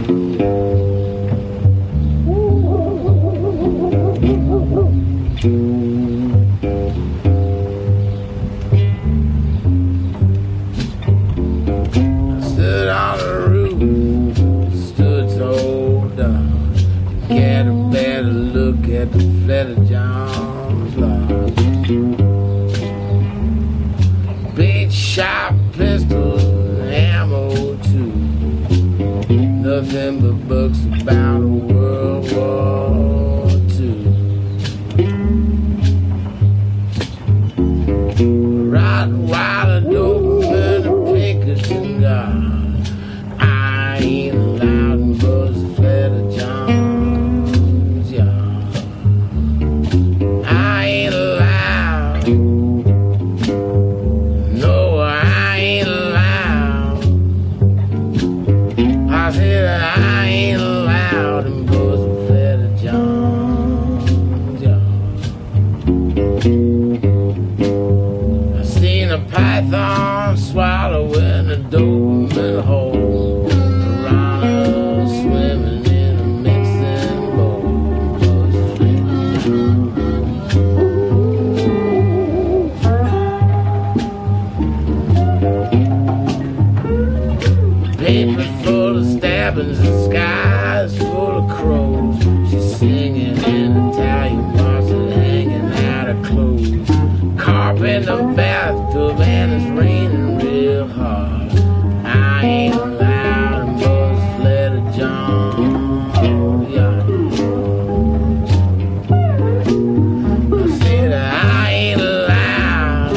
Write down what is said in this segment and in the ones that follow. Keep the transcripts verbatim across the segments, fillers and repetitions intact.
Stood on the roof, stood so down, get a better look at the Fleta John's lodge. Big sharp pistols, ammo too, nothing but books about World War Two. Riding wild and Doberman and Pinkerton God, I ain't allowed in Buzz Fleta John's yard. I ain't allowed, no, I ain't allowed. I said I ain't allowed in Buzz Fleta John's yard. I seen a python swallowing a Doberman hole, piranha swimming in a mixing bowl. Buzz Fleta John's. Paper full of stabbings and skies full of crows. She's singing in Italian bosses, hanging out her clothes. Carpet in the bathtub and it's raining real hard. I ain't allowed in Buzz Fleta John's yard. I said I ain't allowed,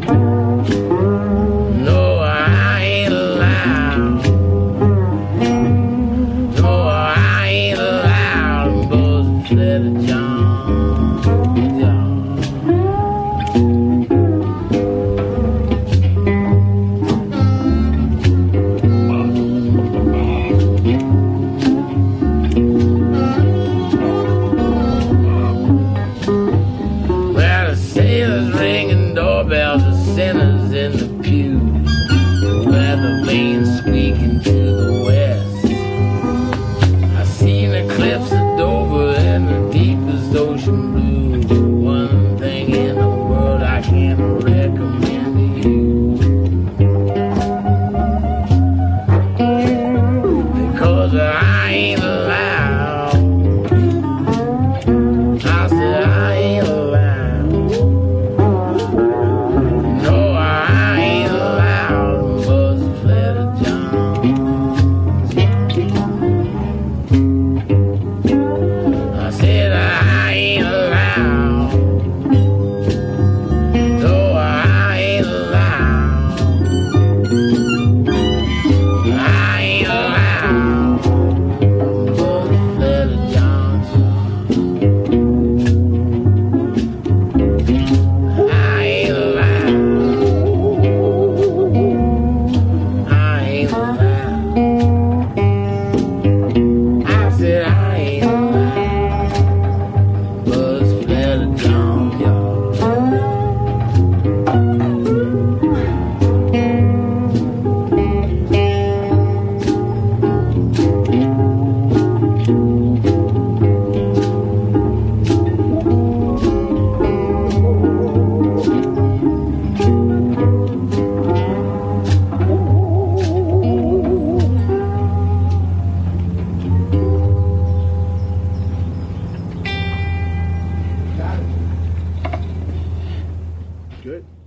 no, I ain't allowed, no, I ain't allowed in Buzz Fleta John's yard. Sailors ringing doorbells of sinners in the pews, weather vane squeaking to the west. I seen the cliffs of Dover and the deepest ocean blue. The one thing in the world I can recommend to you, because I ain't allowed. I said I ain't allowed. Good.